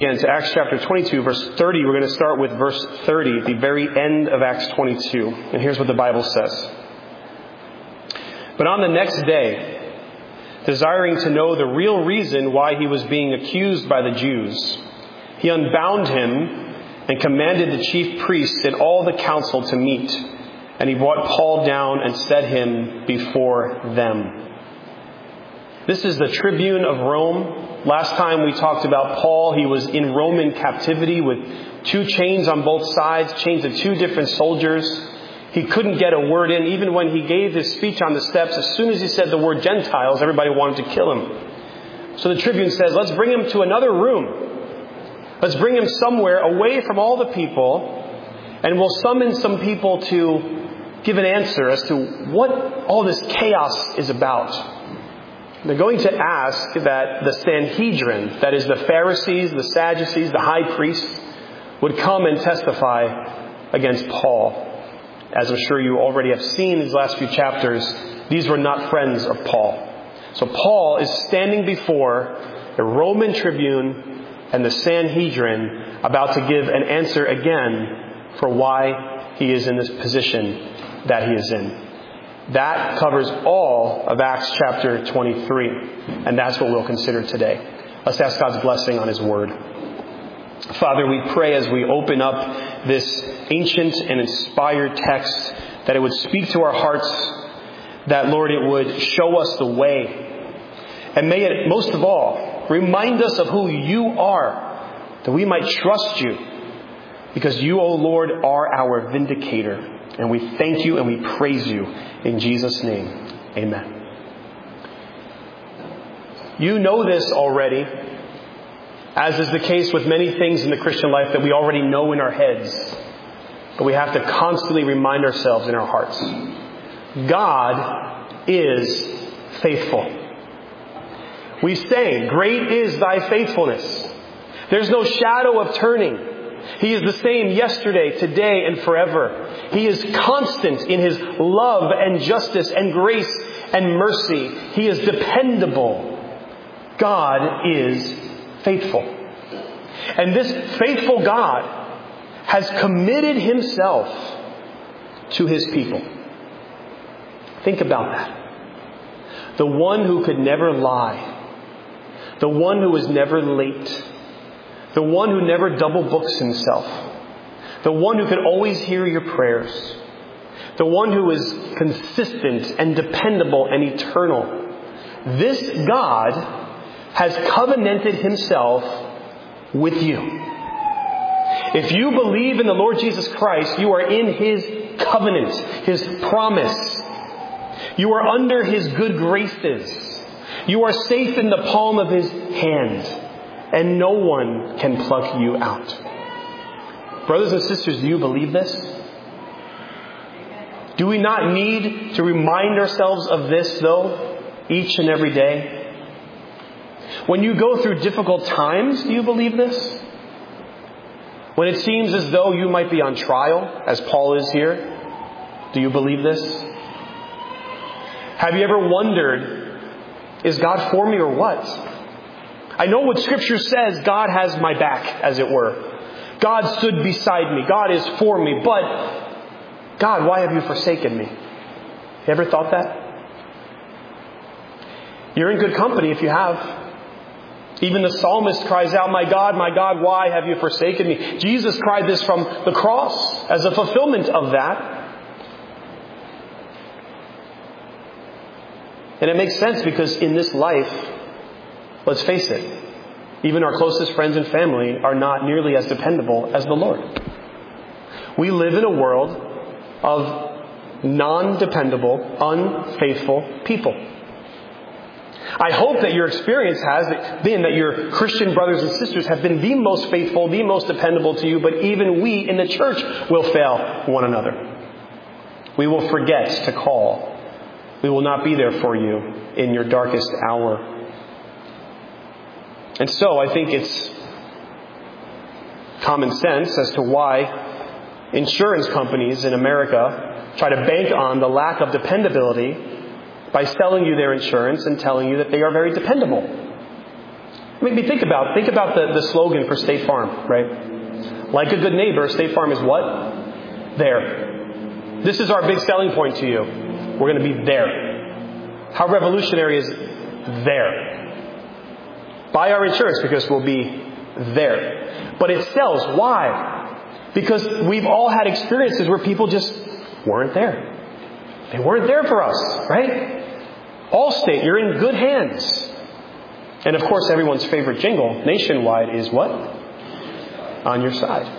Again, to Acts chapter 22, verse 30. We're going to start with verse 30 at the very end of Acts 22. And here's what the Bible says. But on the next day, desiring to know the real reason why he was being accused by the Jews, he unbound him and commanded the chief priests and all the council to meet. And he brought Paul down and set him before them. This is the tribune of Rome. Last time we talked about Paul, he was in Roman captivity with 2 chains on both sides, chained to 2 different soldiers. He couldn't get a word in. Even when he gave his speech on the steps, as soon as he said the word Gentiles, everybody wanted to kill him. So the tribune says, let's bring him to another room. Let's bring him somewhere away from all the people, and we'll summon some people to give an answer as to what all this chaos is about. They're going to ask that the Sanhedrin, that is the Pharisees, the Sadducees, the high priests, would come and testify against Paul. As I'm sure you already have seen in these last few chapters, these were not friends of Paul. So Paul is standing before the Roman tribune and the Sanhedrin about to give an answer again for why he is in this position that he is in. That covers all of Acts chapter 23. And that's what we'll consider today. Let's ask God's blessing on His Word. Father, we pray as we open up this ancient and inspired text that it would speak to our hearts, that, Lord, it would show us the way. And may it, most of all, remind us of who You are, that we might trust You, because You, O Lord, are our vindicator. And we thank You and we praise You. In Jesus' name, amen. You know this already, as is the case with many things in the Christian life that we already know in our heads. But we have to constantly remind ourselves in our hearts. God is faithful. We say, great is Thy faithfulness. There's no shadow of turning. He is the same yesterday, today, and forever. He is constant in His love and justice and grace and mercy. He is dependable. God is faithful. And this faithful God has committed Himself to His people. Think about that. The one who could never lie. The one who was never late. The one who never double books himself. The one who can always hear your prayers. The one who is consistent and dependable and eternal. This God has covenanted Himself with you. If you believe in the Lord Jesus Christ, you are in His covenant, His promise. You are under His good graces. You are safe in the palm of His hand. And no one can pluck you out. Brothers and sisters, do you believe this? Do we not need to remind ourselves of this, though, each and every day? When you go through difficult times, do you believe this? When it seems as though you might be on trial, as Paul is here, do you believe this? Have you ever wondered, is God for me or what? I know what Scripture says, God has my back, as it were. God stood beside me. God is for me. But, God, why have You forsaken me? You ever thought that? You're in good company if you have. Even the psalmist cries out, my God, why have You forsaken me? Jesus cried this from the cross as a fulfillment of that. And it makes sense because in this life, let's face it, even our closest friends and family are not nearly as dependable as the Lord. We live in a world of non-dependable, unfaithful people. I hope that your experience has been that your Christian brothers and sisters have been the most faithful, the most dependable to you, but even we in the church will fail one another. We will forget to call. We will not be there for you in your darkest hour. And so I think it's common sense as to why insurance companies in America try to bank on the lack of dependability by selling you their insurance and telling you that they are very dependable. Maybe think about the slogan for State Farm, right? Like a good neighbor, State Farm is what? There. This is our big selling point to you. We're going to be there. How revolutionary is there? Buy our insurance because we'll be there. But it sells. Why? Because we've all had experiences where people just weren't there. They weren't there for us, right? Allstate, you're in good hands. And of course, everyone's favorite jingle nationwide is what? On your side.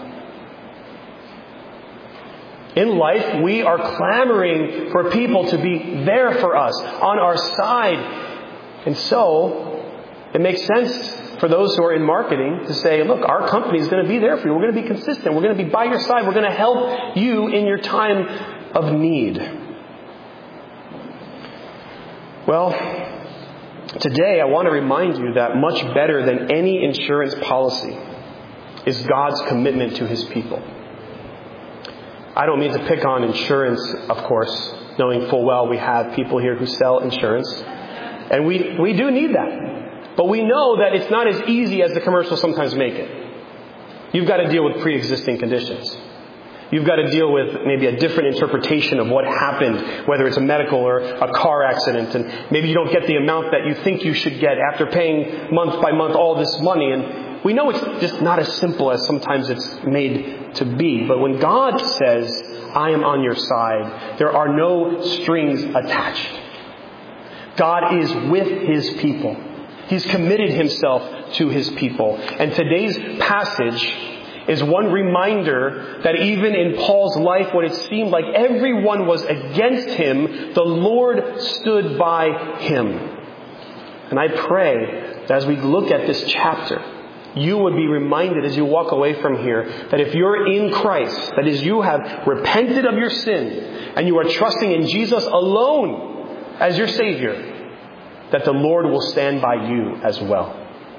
In life, we are clamoring for people to be there for us, on our side. And so, it makes sense for those who are in marketing to say, look, our company is going to be there for you. We're going to be consistent. We're going to be by your side. We're going to help you in your time of need. Well, today I want to remind you that much better than any insurance policy is God's commitment to His people. I don't mean to pick on insurance, of course, knowing full well we have people here who sell insurance. And we do need that. But we know that it's not as easy as the commercials sometimes make it. You've got to deal with pre-existing conditions. You've got to deal with maybe a different interpretation of what happened, whether it's a medical or a car accident. And maybe you don't get the amount that you think you should get after paying month by month all this money. And we know it's just not as simple as sometimes it's made to be. But when God says, I am on your side, there are no strings attached. God is with His people. He's committed Himself to His people. And today's passage is one reminder that even in Paul's life, when it seemed like everyone was against him, the Lord stood by him. And I pray that as we look at this chapter, you would be reminded as you walk away from here that if you're in Christ, that is, you have repented of your sin and you are trusting in Jesus alone as your Savior, that the Lord will stand by you as well.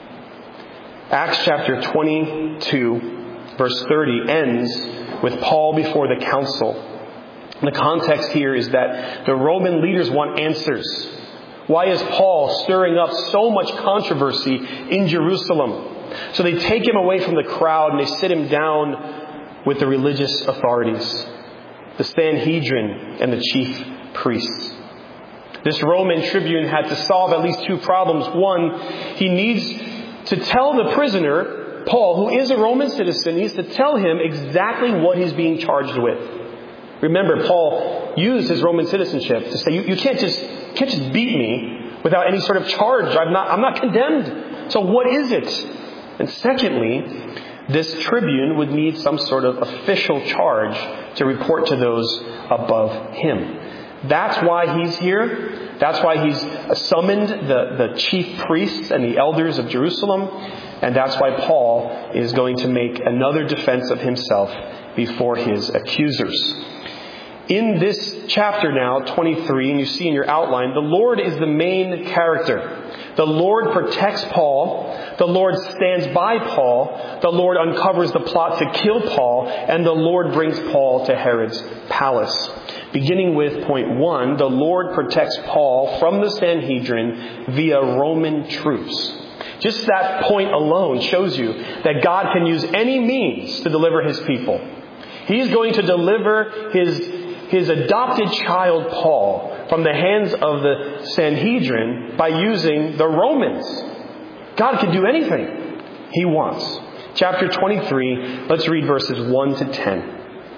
Acts chapter 22 Verse 30 ends with Paul before the council. The context here is that the Roman leaders want answers. Why is Paul stirring up so much controversy in Jerusalem? So they take him away from the crowd and they sit him down with the religious authorities, the Sanhedrin and the chief priests. This Roman tribune had to solve at least two problems. One, he needs to tell the prisoner, Paul, who is a Roman citizen, needs to tell him exactly what he's being charged with. Remember, Paul used his Roman citizenship to say, you can't just beat me without any sort of charge. I'm not condemned. So what is it? And secondly, this tribune would need some sort of official charge to report to those above him. That's why he's here. That's why he's summoned the chief priests and the elders of Jerusalem. And that's why Paul is going to make another defense of himself before his accusers. In this chapter now, 23, and you see in your outline, the Lord is the main character. The Lord protects Paul. The Lord stands by Paul. The Lord uncovers the plot to kill Paul. And the Lord brings Paul to Herod's palace. Beginning with point 1, the Lord protects Paul from the Sanhedrin via Roman troops. Just that point alone shows you that God can use any means to deliver His people. He's going to deliver his adopted child Paul from the hands of the Sanhedrin by using the Romans. God can do anything He wants. Chapter 23, let's read verses 1 to 10.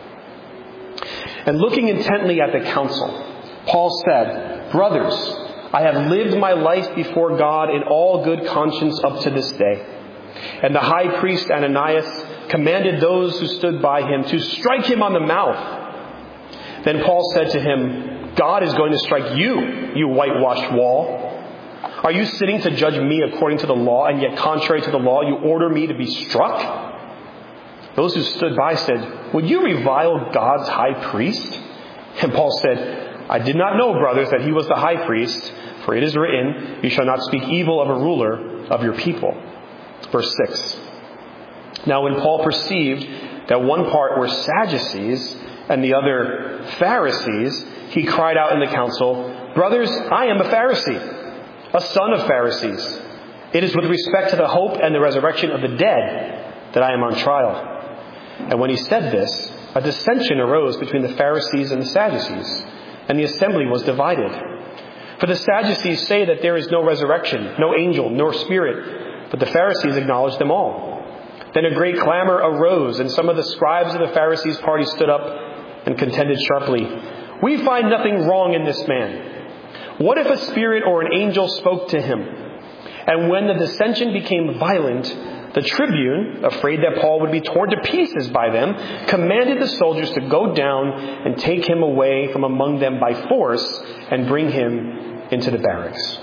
And looking intently at the council, Paul said, "Brothers, I have lived my life before God in all good conscience up to this day." And the high priest Ananias commanded those who stood by him to strike him on the mouth. Then Paul said to him, "God is going to strike you, you whitewashed wall. Are you sitting to judge me according to the law, and yet contrary to the law you order me to be struck?" Those who stood by said, "Would you revile God's high priest?" And Paul said, "I did not know, brothers, that he was the high priest, for it is written, 'You shall not speak evil of a ruler of your people.'" Verse 6. Now when Paul perceived that one part were Sadducees and the other Pharisees, he cried out in the council, "Brothers, I am a Pharisee, a son of Pharisees. It is with respect to the hope and the resurrection of the dead that I am on trial." And when he said this, a dissension arose between the Pharisees and the Sadducees, and the assembly was divided. For the Sadducees say that there is no resurrection, no angel, nor spirit, but the Pharisees acknowledge them all. Then a great clamor arose, and some of the scribes of the Pharisees' party stood up and contended sharply, "We find nothing wrong in this man. What if a spirit or an angel spoke to him?" And when the dissension became violent, the tribune, afraid that Paul would be torn to pieces by them, commanded the soldiers to go down and take him away from among them by force and bring him into the barracks.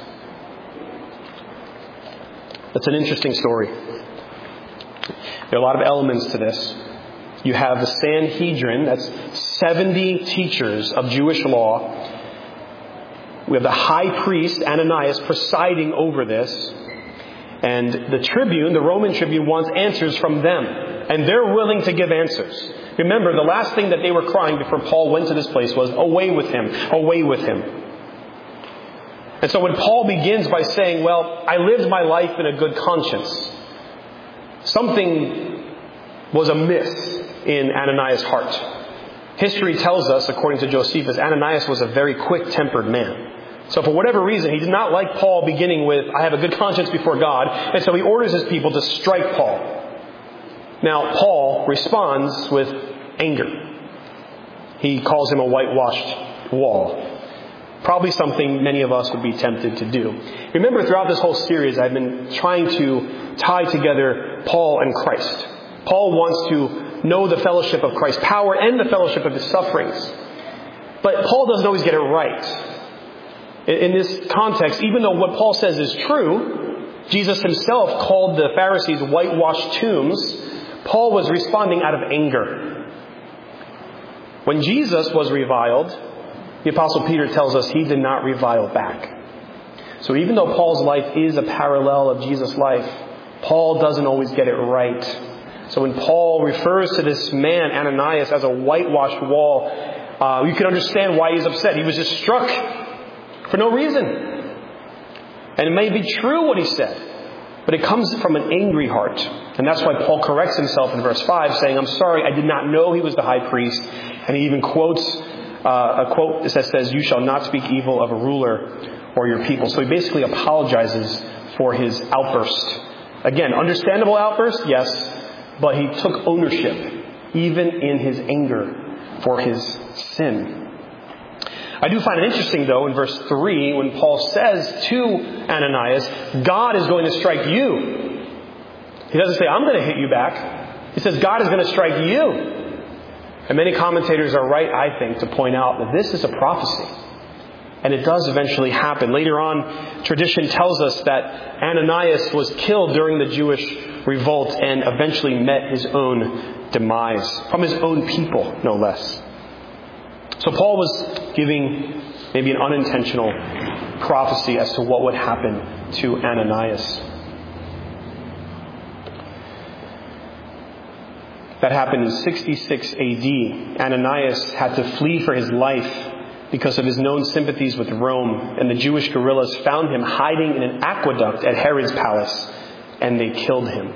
That's an interesting story. There are a lot of elements to this. You have the Sanhedrin, that's 70 teachers of Jewish law. We have the high priest, Ananias, presiding over this. And the tribune, the Roman tribune, wants answers from them. And they're willing to give answers. Remember, the last thing that they were crying before Paul went to this place was, "Away with him, away with him." And so when Paul begins by saying, "Well, I lived my life in a good conscience," something was amiss in Ananias' heart. History tells us, according to Josephus, Ananias was a very quick-tempered man. So for whatever reason, he did not like Paul beginning with, "I have a good conscience before God," and so he orders his people to strike Paul. Now, Paul responds with anger. He calls him a whitewashed wall. Probably something many of us would be tempted to do. Remember, throughout this whole series, I've been trying to tie together Paul and Christ. Paul wants to know the fellowship of Christ's power and the fellowship of his sufferings. But Paul doesn't always get it right. In this context, even though what Paul says is true, Jesus himself called the Pharisees whitewashed tombs, Paul was responding out of anger. When Jesus was reviled, the Apostle Peter tells us he did not revile back. So even though Paul's life is a parallel of Jesus' life, Paul doesn't always get it right. So when Paul refers to this man, Ananias, as a whitewashed wall, you can understand why he's upset. He was just struck for no reason. And it may be true what he said, but it comes from an angry heart. And that's why Paul corrects himself in verse 5, saying, "I'm sorry, I did not know he was the high priest." And he even quotes a quote that says, "You shall not speak evil of a ruler or your people." So he basically apologizes for his outburst. Again, understandable outburst, yes, but he took ownership, even in his anger, for his sin. I do find it interesting, though, in verse 3, when Paul says to Ananias, "God is going to strike you." He doesn't say, "I'm going to hit you back." He says, "God is going to strike you." And many commentators are right, I think, to point out that this is a prophecy. And it does eventually happen. Later on, tradition tells us that Ananias was killed during the Jewish revolt and eventually met his own demise, from his own people, no less. So Paul was giving maybe an unintentional prophecy as to what would happen to Ananias. That happened in 66 AD. Ananias had to flee for his life because of his known sympathies with Rome, and the Jewish guerrillas found him hiding in an aqueduct at Herod's palace, and they killed him.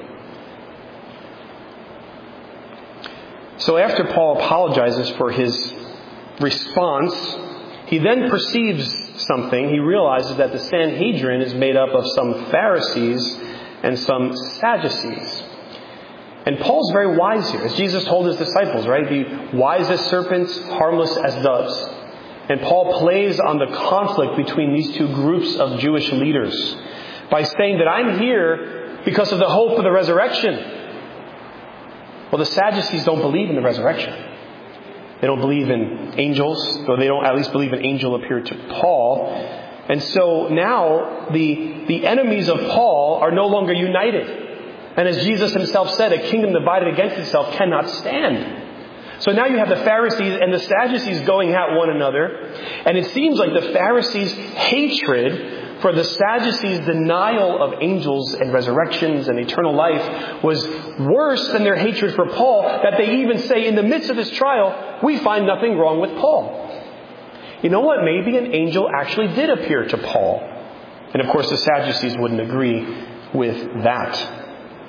So after Paul apologizes for his response, he then perceives something. He realizes that the Sanhedrin is made up of some Pharisees and some Sadducees. And Paul's very wise here, as Jesus told his disciples, right? Be wise as serpents, harmless as doves. And Paul plays on the conflict between these two groups of Jewish leaders by saying that I'm here because of the hope of the resurrection. Well, the Sadducees don't believe in the resurrection. They don't believe in angels, though they don't at least believe an angel appeared to Paul. And so now the enemies of Paul are no longer united. And as Jesus himself said, a kingdom divided against itself cannot stand. So now you have the Pharisees and the Sadducees going at one another. And it seems like the Pharisees' hatred for the Sadducees' denial of angels and resurrections and eternal life was worse than their hatred for Paul, that they even say in the midst of this trial, we find nothing wrong with Paul. You know what? Maybe an angel actually did appear to Paul. And of course the Sadducees wouldn't agree with that.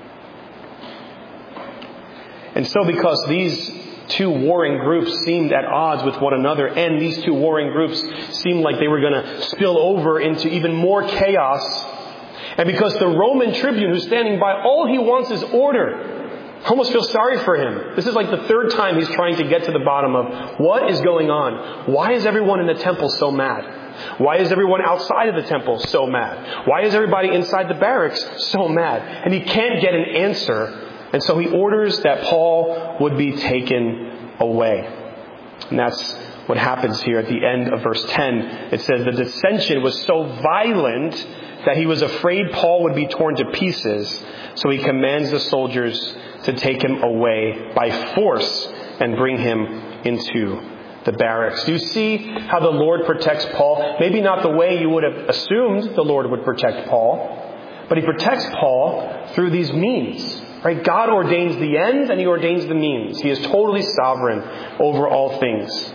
And so because these two warring groups seemed at odds with one another, and these two warring groups seemed like they were going to spill over into even more chaos, and because the Roman tribune who's standing by, all he wants is order. I almost feel sorry for him. This is like the third time he's trying to get to the bottom of what is going on. Why is everyone in the temple so mad? Why is everyone outside of the temple so mad? Why is everybody inside the barracks so mad? And he can't get an answer. And so he orders that Paul would be taken away. And that's what happens here at the end of verse 10. It says the dissension was so violent that he was afraid Paul would be torn to pieces. So he commands the soldiers to take him away by force and bring him into the barracks. Do you see how the Lord protects Paul? Maybe not the way you would have assumed the Lord would protect Paul, but he protects Paul through these means. Right? God ordains the end and he ordains the means. He is totally sovereign over all things.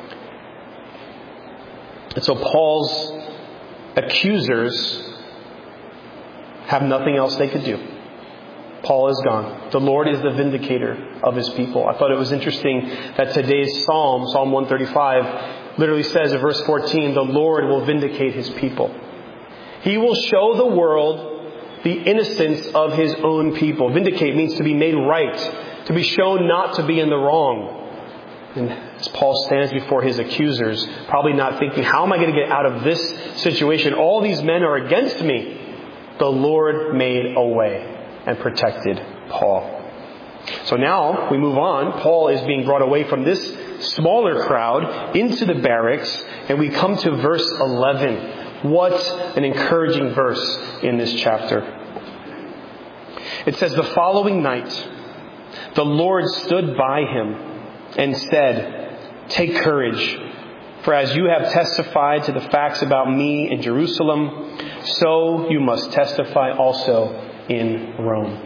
And so Paul's accusers have nothing else they could do. Paul is gone. The Lord is the vindicator of his people. I thought it was interesting that today's Psalm 135, literally says in verse 14, the Lord will vindicate his people. He will show the world the innocence of his own people. Vindicate means to be made right, to be shown not to be in the wrong. And as Paul stands before his accusers, probably not thinking, how am I going to get out of this situation? All these men are against me. The Lord made a way and protected Paul. So now we move on. Paul is being brought away from this smaller crowd into the barracks, and we come to verse 11. What an encouraging verse in this chapter. It says, the following night, the Lord stood by him and said, take courage, for as you have testified to the facts about me in Jerusalem, so you must testify also in Rome.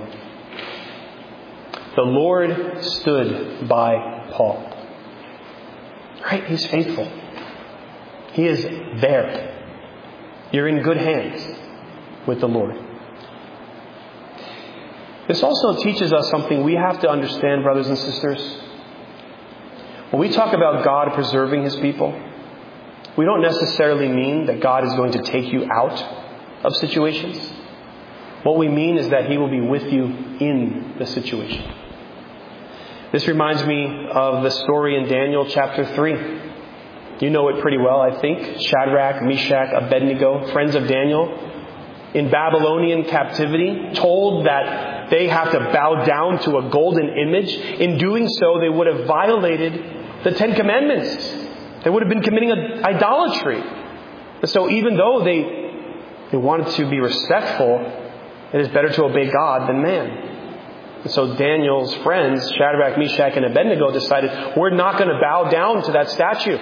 The Lord stood by Paul. Right? He's faithful. He is there. You're in good hands with the Lord. This also teaches us something we have to understand, brothers and sisters. When we talk about God preserving his people, we don't necessarily mean that God is going to take you out of situations. What we mean is that he will be with you in the situation. This reminds me of the story in Daniel chapter 3. You know it pretty well, I think. Shadrach, Meshach, Abednego, friends of Daniel, in Babylonian captivity, told that they have to bow down to a golden image. In doing so, they would have violated the Ten Commandments. They would have been committing idolatry. And so even though they wanted to be respectful, it is better to obey God than man. And so Daniel's friends, Shadrach, Meshach, and Abednego, decided, we're not going to bow down to that statue.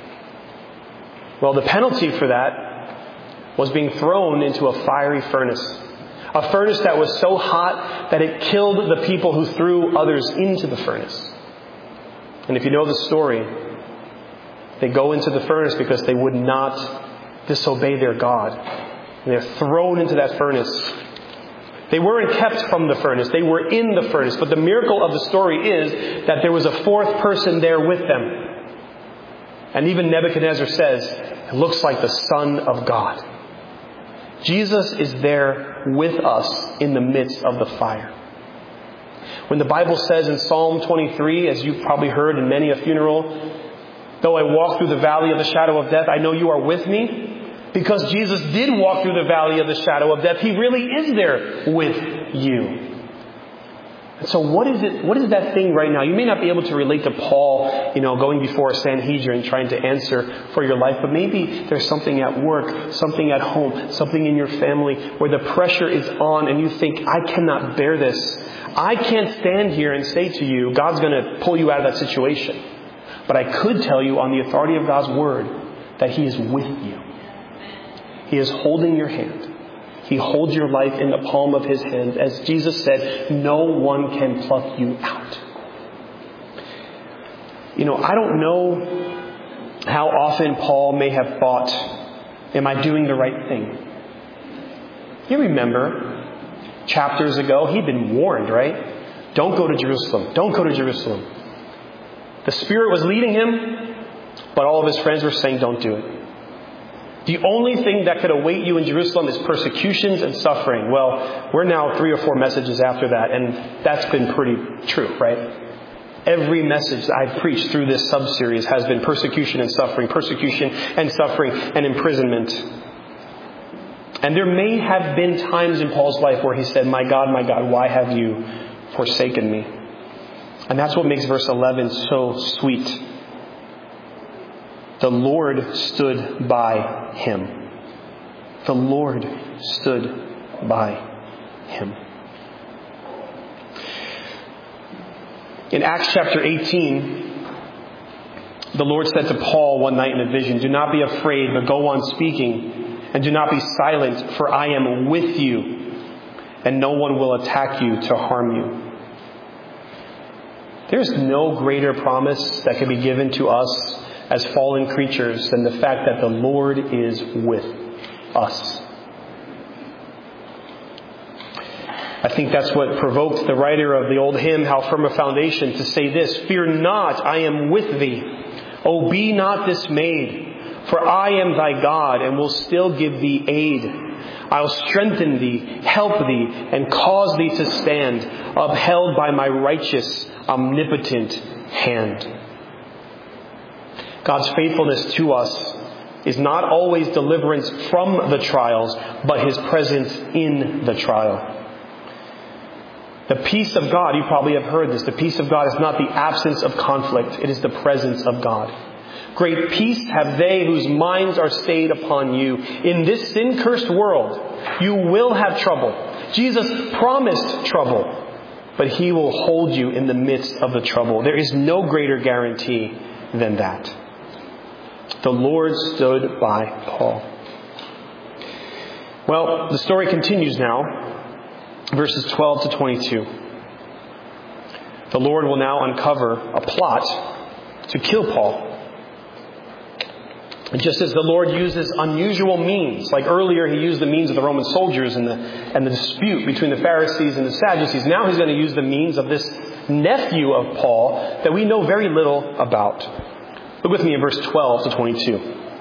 Well, the penalty for that was being thrown into a fiery furnace. A furnace that was so hot that it killed the people who threw others into the furnace. And if you know the story, they go into the furnace because they would not disobey their God. And they're thrown into that furnace. They weren't kept from the furnace. They were in the furnace. But the miracle of the story is that there was a fourth person there with them. And even Nebuchadnezzar says, it looks like the Son of God. Jesus is there with us in the midst of the fire. When the Bible says in Psalm 23, as you've probably heard in many a funeral, though I walk through the valley of the shadow of death, I know you are with me. Because Jesus did walk through the valley of the shadow of death, he really is there with you. And so what is it? What is that thing right now? You may not be able to relate to Paul, going before a Sanhedrin trying to answer for your life, but maybe there's something at work, something at home, something in your family where the pressure is on and you think, I cannot bear this. I can't stand here and say to you, God's going to pull you out of that situation. But I could tell you on the authority of God's word that he is with you. He is holding your hand. He holds your life in the palm of his hand. As Jesus said, no one can pluck you out. I don't know how often Paul may have thought, am I doing the right thing? You remember chapters ago, he'd been warned, right? Don't go to Jerusalem. Don't go to Jerusalem. The Spirit was leading him, but all of his friends were saying, don't do it. The only thing that could await you in Jerusalem is persecutions and suffering. Well, we're now 3 or 4 messages after that, and that's been pretty true, right? Every message that I've preached through this sub-series has been persecution and suffering and imprisonment. And there may have been times in Paul's life where he said, my God, why have you forsaken me? And that's what makes verse 11 so sweet. The Lord stood by him. The Lord stood by him. In Acts chapter 18, the Lord said to Paul one night in a vision, do not be afraid, but go on speaking, and do not be silent, for I am with you, and no one will attack you to harm you. There's no greater promise that can be given to us as fallen creatures than the fact that the Lord is with us. I think that's what provoked the writer of the old hymn, How Firm a Foundation, to say this, fear not, I am with thee. Oh, be not dismayed, for I am thy God, and will still give thee aid. I'll strengthen thee, help thee, and cause thee to stand, upheld by my righteous, omnipotent hand. God's faithfulness to us is not always deliverance from the trials, but his presence in the trial. The peace of God, you probably have heard this, the peace of God is not the absence of conflict, it is the presence of God. Great peace have they whose minds are stayed upon you. In this sin-cursed world, you will have trouble. Jesus promised trouble, but he will hold you in the midst of the trouble. There is no greater guarantee than that. The Lord stood by Paul. Well, the story continues now. Verses 12 to 22. The Lord will now uncover a plot to kill Paul. And just as the Lord uses unusual means, like earlier he used the means of the Roman soldiers and the dispute between the Pharisees and the Sadducees, now he's going to use the means of this nephew of Paul that we know very little about. Look with me in verse 12 to 22.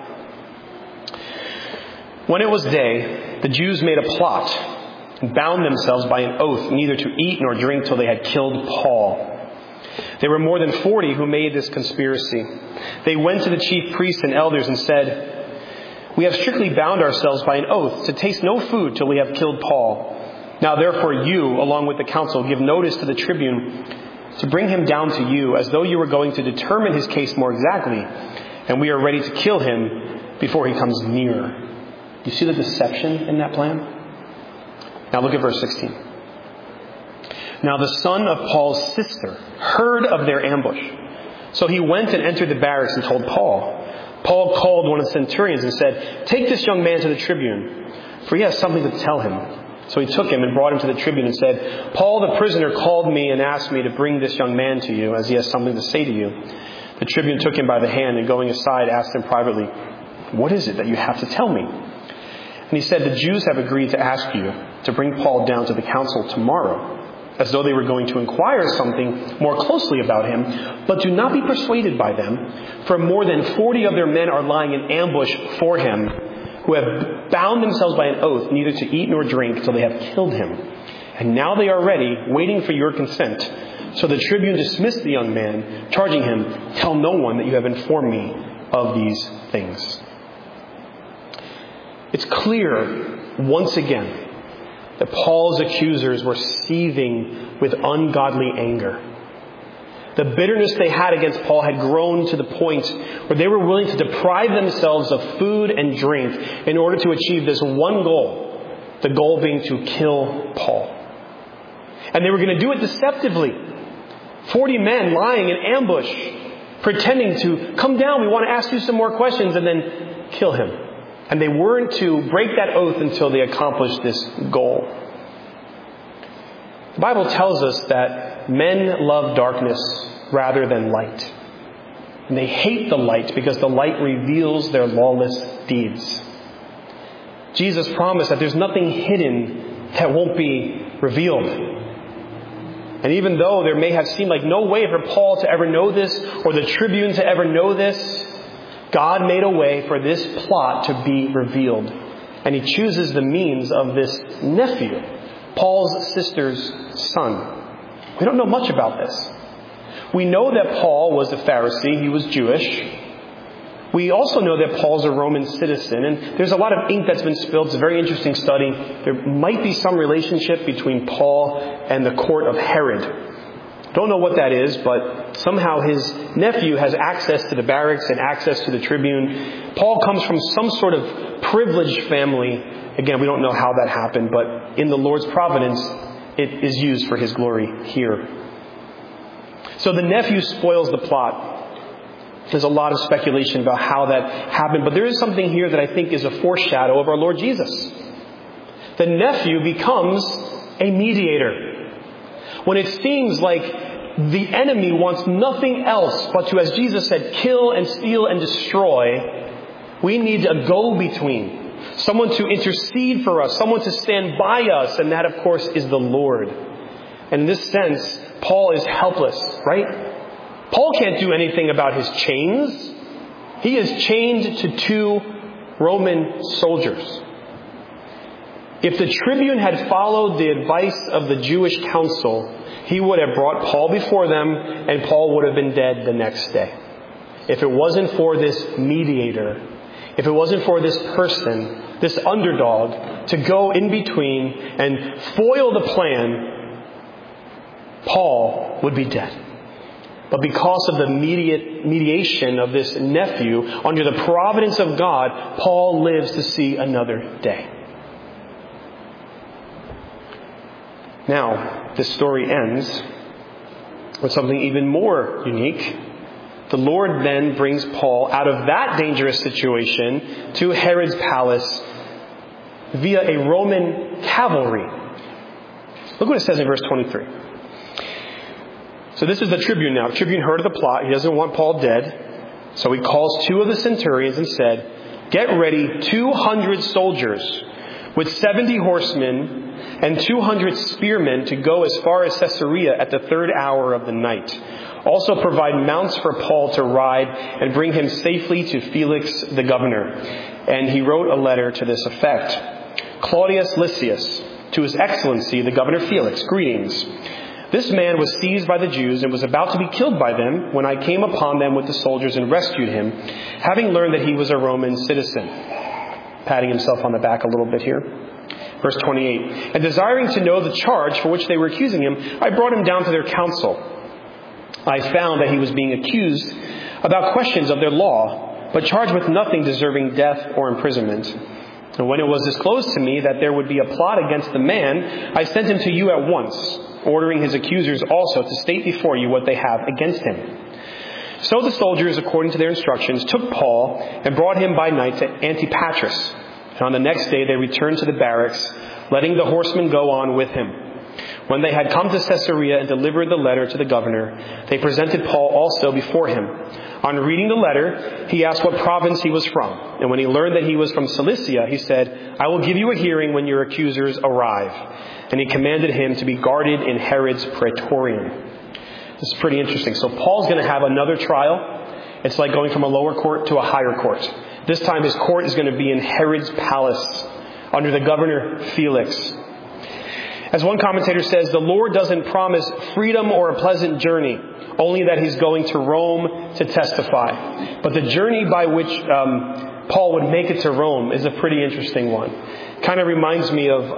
When it was day, the Jews made a plot and bound themselves by an oath neither to eat nor drink till they had killed Paul. There were more than 40 who made this conspiracy. They went to the chief priests and elders and said, we have strictly bound ourselves by an oath to taste no food till we have killed Paul. Now therefore you, along with the council, give notice to the tribune to bring him down to you, as though you were going to determine his case more exactly, and we are ready to kill him before he comes near. You see the deception in that plan? Now look at verse 16. Now the son of Paul's sister heard of their ambush. So he went and entered the barracks and told Paul. Paul called one of the centurions and said, take this young man to the tribune, for he has something to tell him. So he took him and brought him to the tribune and said, Paul the prisoner called me and asked me to bring this young man to you, as he has something to say to you. The tribune took him by the hand and going aside asked him privately, what is it that you have to tell me? And he said, the Jews have agreed to ask you to bring Paul down to the council tomorrow, as though they were going to inquire something more closely about him. But do not be persuaded by them, for more than 40 of their men are lying in ambush for him, who have bound themselves by an oath neither to eat nor drink till they have killed him. And now they are ready, waiting for your consent. So the tribune dismissed the young man, charging him, tell no one that you have informed me of these things. It's clear, once again, that Paul's accusers were seething with ungodly anger. The bitterness they had against Paul had grown to the point where they were willing to deprive themselves of food and drink in order to achieve this one goal, the goal being to kill Paul. And they were going to do it deceptively. 40 men lying in ambush, pretending to come down, we want to ask you some more questions, and then kill him. And they weren't to break that oath until they accomplished this goal. The Bible tells us that men love darkness rather than light. And they hate the light because the light reveals their lawless deeds. Jesus promised that there's nothing hidden that won't be revealed. And even though there may have seemed like no way for Paul to ever know this or the tribune to ever know this, God made a way for this plot to be revealed. And he chooses the means of this nephew, Paul's sister's son. We don't know much about this. We know that Paul was a Pharisee. He was Jewish. We also know that Paul's a Roman citizen. And there's a lot of ink that's been spilled. It's a very interesting study. There might be some relationship between Paul and the court of Herod. Don't know what that is, but somehow his nephew has access to the barracks and access to the tribune. Paul comes from some sort of privileged family. Again, we don't know how that happened, but in the Lord's providence, it is used for his glory here. So the nephew spoils the plot. There's a lot of speculation about how that happened, but there is something here that I think is a foreshadow of our Lord Jesus. The nephew becomes a mediator. When it seems like the enemy wants nothing else but to, as Jesus said, kill and steal and destroy, we need a go-between. Someone to intercede for us, someone to stand by us, and that, of course, is the Lord. And in this sense, Paul is helpless, right? Paul can't do anything about his chains. He is chained to 2 Roman soldiers. If the tribune had followed the advice of the Jewish council, he would have brought Paul before them, and Paul would have been dead the next day. If it wasn't for this mediator, if it wasn't for this person, this underdog, to go in between and foil the plan, Paul would be dead. But because of the mediation of this nephew, under the providence of God, Paul lives to see another day. Now, this story ends with something even more unique. The Lord then brings Paul out of that dangerous situation to Herod's palace via a Roman cavalry. Look what it says in verse 23. So this is the tribune now. The tribune heard of the plot. He doesn't want Paul dead. So he calls 2 of the centurions and said, "Get ready 200 soldiers with 70 horsemen and 200 spearmen to go as far as Caesarea at the 3rd hour of the night. Also provide mounts for Paul to ride and bring him safely to Felix the governor." And he wrote a letter to this effect. "Claudius Lysias, to His Excellency the Governor Felix, greetings. This man was seized by the Jews and was about to be killed by them when I came upon them with the soldiers and rescued him, having learned that he was a Roman citizen." Patting himself on the back a little bit here. Verse 28. "And desiring to know the charge for which they were accusing him, I brought him down to their council. I found that he was being accused about questions of their law, but charged with nothing deserving death or imprisonment. And when it was disclosed to me that there would be a plot against the man, I sent him to you at once, ordering his accusers also to state before you what they have against him. So the soldiers, according to their instructions, took Paul and brought him by night to Antipatris. And on the next day they returned to the barracks, letting the horsemen go on with him. When they had come to Caesarea and delivered the letter to the governor, they presented Paul also before him. On reading the letter, he asked what province he was from. And when he learned that he was from Cilicia, he said, "I will give you a hearing when your accusers arrive." And he commanded him to be guarded in Herod's praetorium. This is pretty interesting. So Paul's going to have another trial. It's like going from a lower court to a higher court. This time his court is going to be in Herod's palace under the governor Felix. As one commentator says, the Lord doesn't promise freedom or a pleasant journey, only that he's going to Rome to testify. But the journey by which Paul would make it to Rome is a pretty interesting one. Kind of reminds me of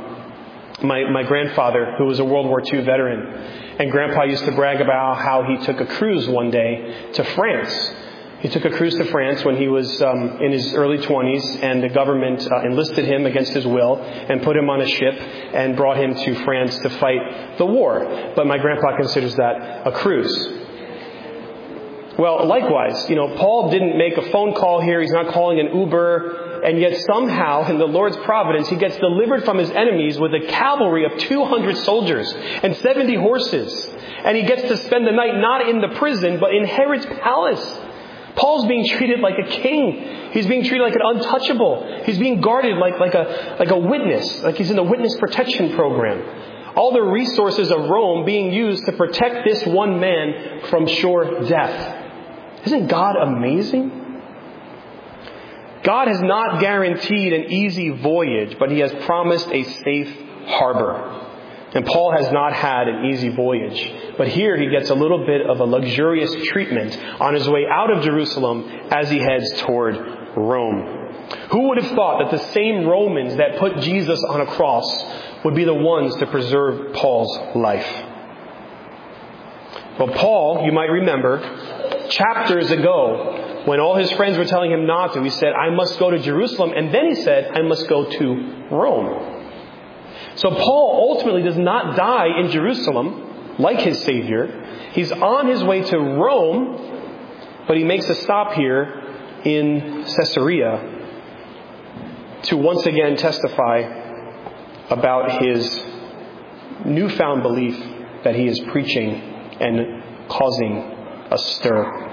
my grandfather, who was a World War II veteran. And Grandpa used to brag about how he took a cruise one day to France. He took a cruise to France when he was in his early 20s, and the government enlisted him against his will and put him on a ship and brought him to France to fight the war. But my grandpa considers that a cruise. Well, likewise, Paul didn't make a phone call here. He's not calling an Uber. And yet somehow, in the Lord's providence, he gets delivered from his enemies with a cavalry of 200 soldiers and 70 horses. And he gets to spend the night not in the prison, but in Herod's palace. Paul's being treated like a king. He's being treated like an untouchable. He's being guarded like a witness, like he's in the witness protection program. All the resources of Rome being used to protect this one man from sure death. Isn't God amazing? God has not guaranteed an easy voyage, but He has promised a safe harbor. And Paul has not had an easy voyage. But here he gets a little bit of a luxurious treatment on his way out of Jerusalem as he heads toward Rome. Who would have thought that the same Romans that put Jesus on a cross would be the ones to preserve Paul's life? Well, Paul, you might remember, chapters ago, when all his friends were telling him not to, he said, I must go to Jerusalem. And then he said, I must go to Rome. So Paul ultimately does not die in Jerusalem like his Savior. He's on his way to Rome, but he makes a stop here in Caesarea to once again testify about his newfound belief that he is preaching and causing a stir.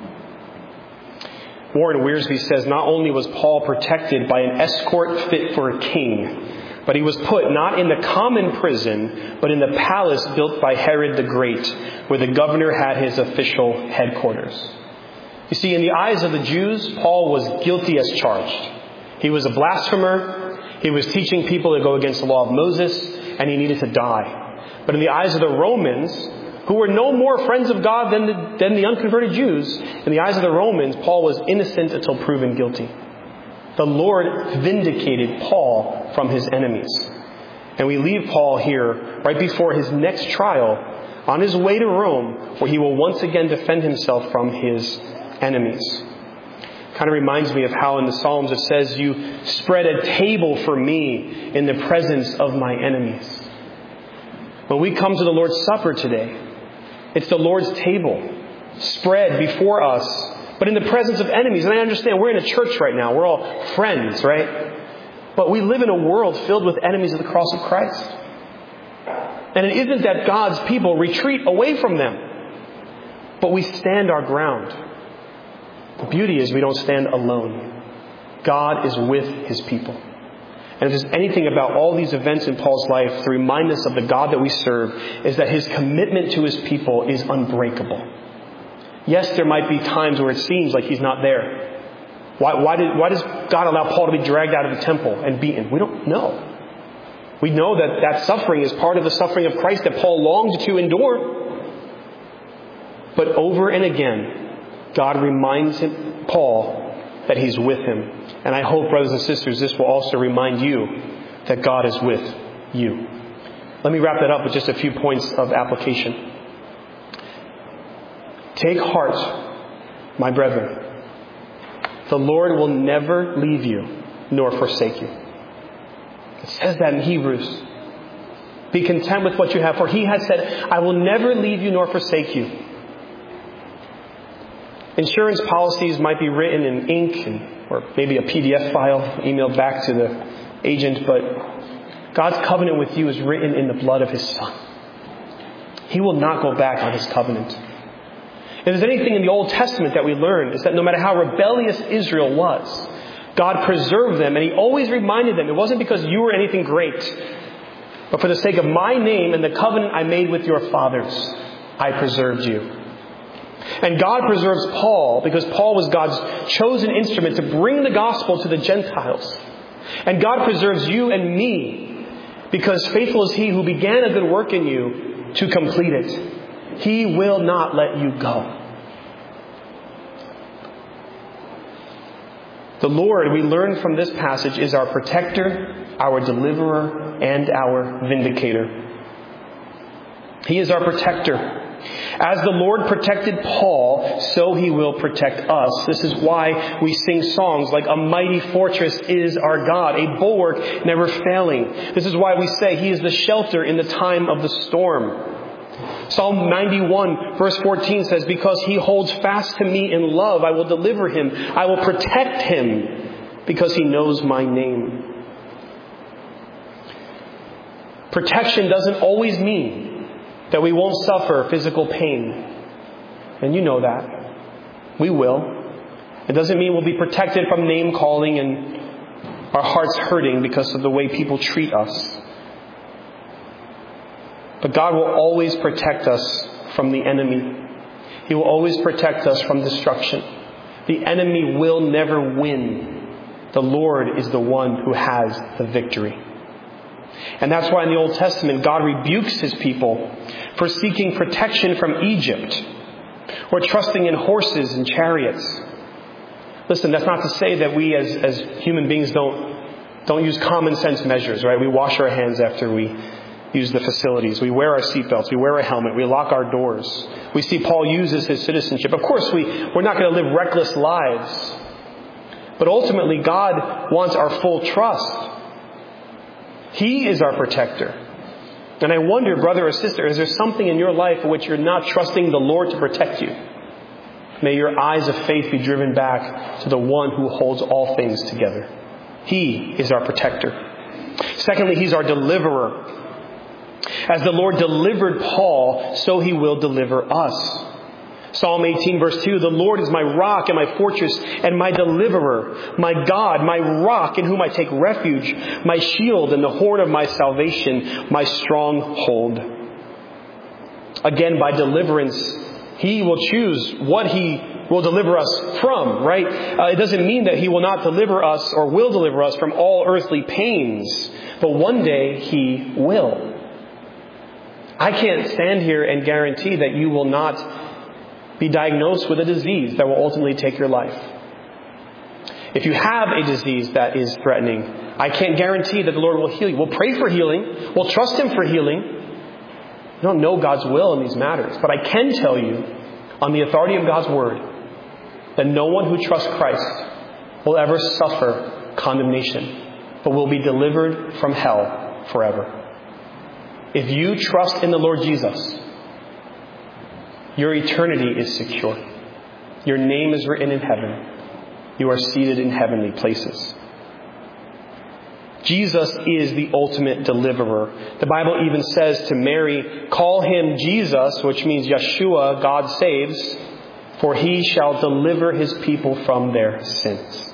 Warren Wiersbe says, not only was Paul protected by an escort fit for a king, but he was put not in the common prison, but in the palace built by Herod the Great, where the governor had his official headquarters. You see, in the eyes of the Jews, Paul was guilty as charged. He was a blasphemer. He was teaching people to go against the law of Moses, and he needed to die. But in the eyes of the Romans, who were no more friends of God than the unconverted Jews, in the eyes of the Romans, Paul was innocent until proven guilty. The Lord vindicated Paul from his enemies. And we leave Paul here right before his next trial on his way to Rome, where he will once again defend himself from his enemies. Kind of reminds me of how in the Psalms it says, you spread a table for me in the presence of my enemies. When we come to the Lord's Supper today, it's the Lord's table spread before us, but in the presence of enemies. And I understand we're in a church right now. We're all friends, right? But we live in a world filled with enemies of the cross of Christ. And it isn't that God's people retreat away from them, but we stand our ground. The beauty is we don't stand alone. God is with His people. And if there's anything about all these events in Paul's life to remind us of the God that we serve, is that His commitment to His people is unbreakable. Yes, there might be times where it seems like He's not there. Why does God allow Paul to be dragged out of the temple and beaten? We don't know. We know that suffering is part of the suffering of Christ that Paul longed to endure. But over and again, God reminds Paul that He's with him. And I hope, brothers and sisters, this will also remind you that God is with you. Let me wrap that up with just a few points of application. Take heart, my brethren. The Lord will never leave you nor forsake you. It says that in Hebrews. Be content with what you have, for He has said, I will never leave you nor forsake you. Insurance policies might be written in ink or maybe a PDF file emailed back to the agent, but God's covenant with you is written in the blood of His Son. He will not go back on His covenant. If there's anything in the Old Testament that we learn, is that no matter how rebellious Israel was, God preserved them, and He always reminded them, it wasn't because you were anything great, but for the sake of my name and the covenant I made with your fathers, I preserved you. And God preserves Paul because Paul was God's chosen instrument to bring the gospel to the Gentiles. And God preserves you and me because faithful is He who began a good work in you to complete it. He will not let you go. The Lord, we learn from this passage, is our protector, our deliverer, and our vindicator. He is our protector. As the Lord protected Paul, so He will protect us. This is why we sing songs like, a mighty fortress is our God, a bulwark never failing. This is why we say He is the shelter in the time of the storm. Psalm 91 verse 14 says, because He holds fast to me in love, I will deliver him. I will protect him because He knows my name. Protection doesn't always mean that we won't suffer physical pain. And you know that. We will. It doesn't mean we'll be protected from name calling and our hearts hurting because of the way people treat us. But God will always protect us from the enemy. He will always protect us from destruction. The enemy will never win. The Lord is the one who has the victory. And that's why in the Old Testament, God rebukes His people for seeking protection from Egypt or trusting in horses and chariots. Listen, that's not to say that we as human beings don't use common sense measures, right? We wash our hands after we use the facilities. We wear our seatbelts. We wear a helmet. We lock our doors. We see Paul uses his citizenship. Of course, we're not going to live reckless lives. But ultimately, God wants our full trust. He is our protector. And I wonder, brother or sister, is there something in your life in which you're not trusting the Lord to protect you? May your eyes of faith be driven back to the one who holds all things together. He is our protector. Secondly, He's our deliverer. As the Lord delivered Paul, so He will deliver us. Psalm 18 verse 2, the Lord is my rock and my fortress and my deliverer, my God, my rock in whom I take refuge, my shield and the horn of my salvation, my stronghold. Again, by deliverance, He will choose what He will deliver us from, right? It doesn't mean that He will not deliver us or will deliver us from all earthly pains, but one day He will. I can't stand here and guarantee that you will not be diagnosed with a disease that will ultimately take your life. If you have a disease that is threatening, I can't guarantee that the Lord will heal you. We'll pray for healing. We'll trust Him for healing. I don't know God's will in these matters, but I can tell you on the authority of God's Word that no one who trusts Christ will ever suffer condemnation, but will be delivered from hell forever. If you trust in the Lord Jesus, your eternity is secure. Your name is written in heaven. You are seated in heavenly places. Jesus is the ultimate deliverer. The Bible even says to Mary, call Him Jesus, which means Yeshua, God saves, for He shall deliver His people from their sins.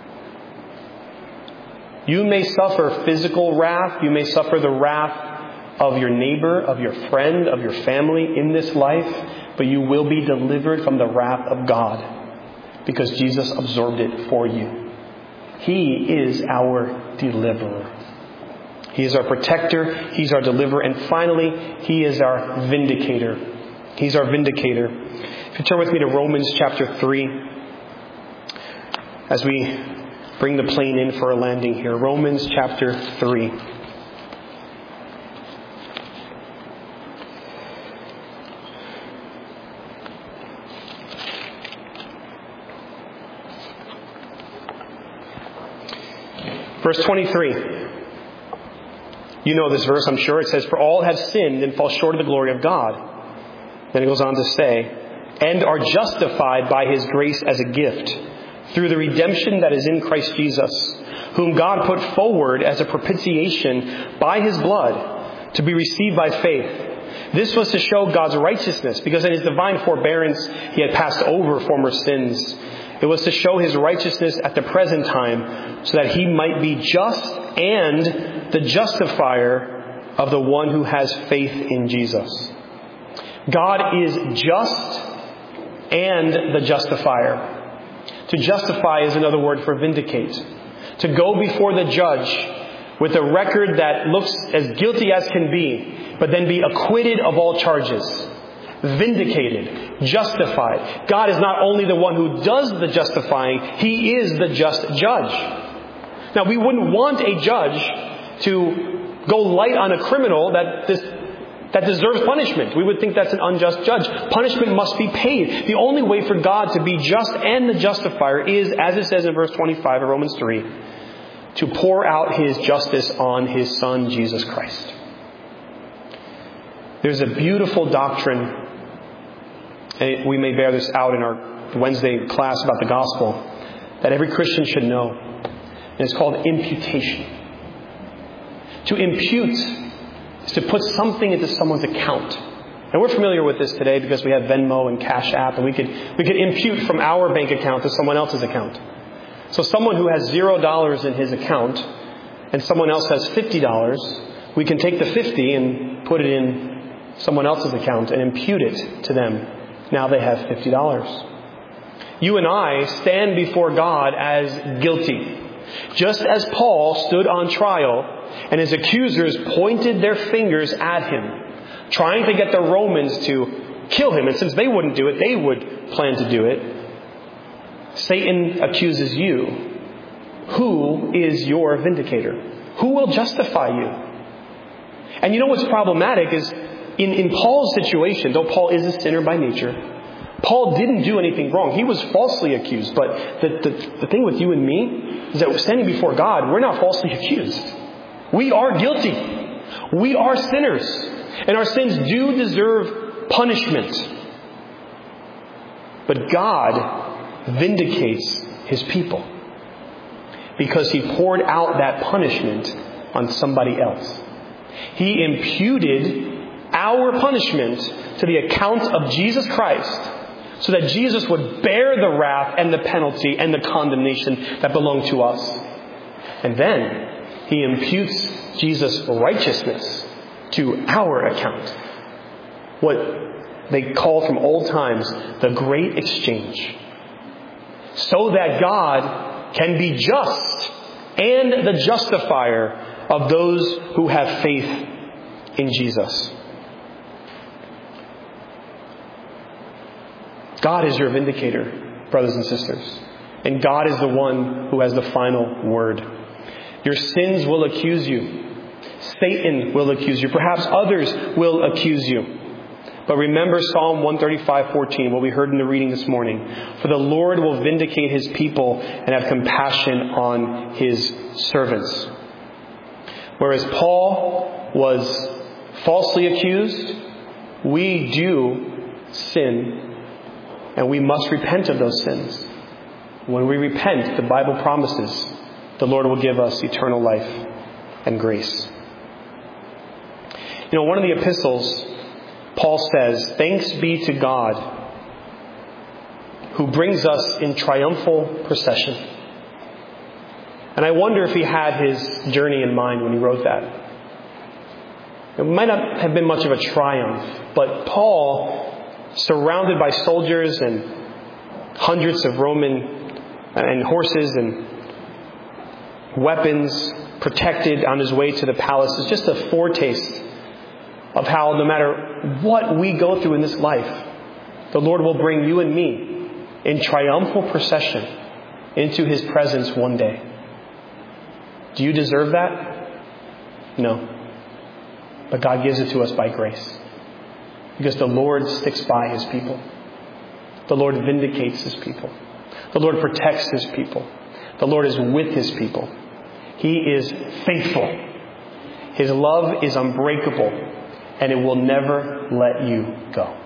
You may suffer physical wrath. You may suffer the wrath of your neighbor, of your friend, of your family in this life, but you will be delivered from the wrath of God because Jesus absorbed it for you. He is our deliverer. He is our protector. He's our deliverer. And finally, He is our vindicator. He's our vindicator. If you turn with me to Romans chapter 3, as we bring the plane in for a landing here. Romans chapter 3. Verse 23. You know this verse, I'm sure. It says, for all have sinned and fall short of the glory of God. Then it goes on to say, and are justified by His grace as a gift through the redemption that is in Christ Jesus, whom God put forward as a propitiation by His blood to be received by faith. This was to show God's righteousness, because in His divine forbearance He had passed over former sins. It was to show His righteousness at the present time, so that He might be just and the justifier of the one who has faith in Jesus. God is just and the justifier. To justify is another word for vindicate. To go before the judge with a record that looks as guilty as can be, but then be acquitted of all charges. Vindicated, justified. God is not only the one who does the justifying, He is the just judge. Now, we wouldn't want a judge to go light on a criminal that deserves punishment. We would think that's an unjust judge. Punishment must be paid. The only way for God to be just and the justifier is, as it says in verse 25 of Romans 3, to pour out His justice on His Son, Jesus Christ. There's a beautiful doctrine, and we may bear this out in our Wednesday class about the gospel, that every Christian should know. And it's called imputation. To impute is to put something into someone's account. And we're familiar with this today because we have Venmo and Cash App, and we could impute from our bank account to someone else's account. So someone who has $0 in his account and someone else has $50, we can take the 50 and put it in someone else's account and impute it to them. Now they have $50. You and I stand before God as guilty. Just as Paul stood on trial and his accusers pointed their fingers at him, trying to get the Romans to kill him. And since they wouldn't do it, they would plan to do it. Satan accuses you. Who is your vindicator? Who will justify you? And you know what's problematic is in Paul's situation, though Paul is a sinner by nature, Paul didn't do anything wrong. He was falsely accused. But the thing with you and me is that we're standing before God. We're not falsely accused. We are guilty. We are sinners. And our sins do deserve punishment. But God vindicates His people because He poured out that punishment on somebody else. He imputed our punishment to the account of Jesus Christ so that Jesus would bear the wrath and the penalty and the condemnation that belong to us. And then He imputes Jesus' righteousness to our account. What they call from old times the great exchange. So that God can be just and the justifier of those who have faith in Jesus. God is your vindicator, brothers and sisters. And God is the one who has the final word. Your sins will accuse you. Satan will accuse you. Perhaps others will accuse you. But remember Psalm 135:14, what we heard in the reading this morning. For the Lord will vindicate His people and have compassion on His servants. Whereas Paul was falsely accused, we do sin. And we must repent of those sins. When we repent, the Bible promises the Lord will give us eternal life and grace. You know, one of the epistles, Paul says, "Thanks be to God who brings us in triumphal procession." And I wonder if he had his journey in mind when he wrote that. It might not have been much of a triumph, but Paul, surrounded by soldiers and hundreds of Roman and horses and weapons, protected on his way to the palace, is just a foretaste of how no matter what we go through in this life, the Lord will bring you and me in triumphal procession into His presence one day. Do you deserve that? No. But God gives it to us by grace. Because the Lord sticks by His people. The Lord vindicates His people. The Lord protects His people. The Lord is with His people. He is faithful. His love is unbreakable. And it will never let you go.